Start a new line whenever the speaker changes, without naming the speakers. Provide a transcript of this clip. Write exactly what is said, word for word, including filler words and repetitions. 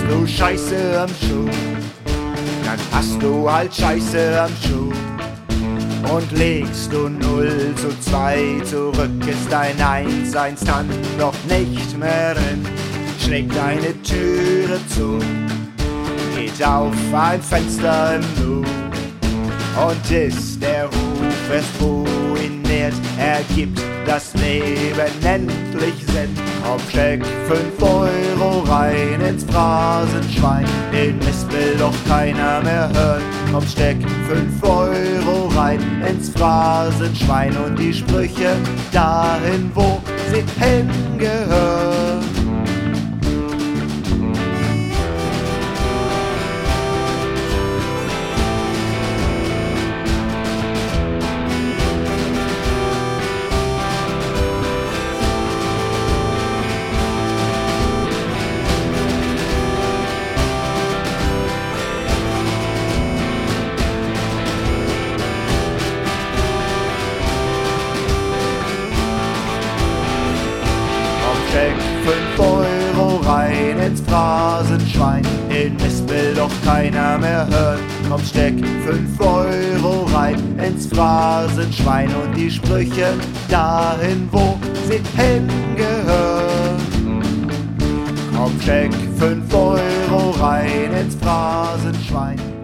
du Scheiße am Schuh, dann hast du halt Scheiße am Schuh. Und legst du null zu zwei zurück, ist dein Eins, eins dann doch nicht mehr drin. Schlägt deine Türe zu, geht auf ein Fenster im Nu. Und ist der Ruf es ruiniert, ergibt das Leben endlich Sinn. Komm, steck fünf Euro rein ins Phrasenschwein, den Mist will doch keiner mehr hören. Komm, steck fünf Euro rein ins Phrasenschwein und die Sprüche dahin, wo sie hingehören. Steck fünf Euro rein ins Phrasenschwein, den Mist will doch keiner mehr hören. Komm, steck fünf Euro rein ins Phrasenschwein und die Sprüche dahin, wo sie hingehören. Komm, steck fünf Euro rein ins Phrasenschwein.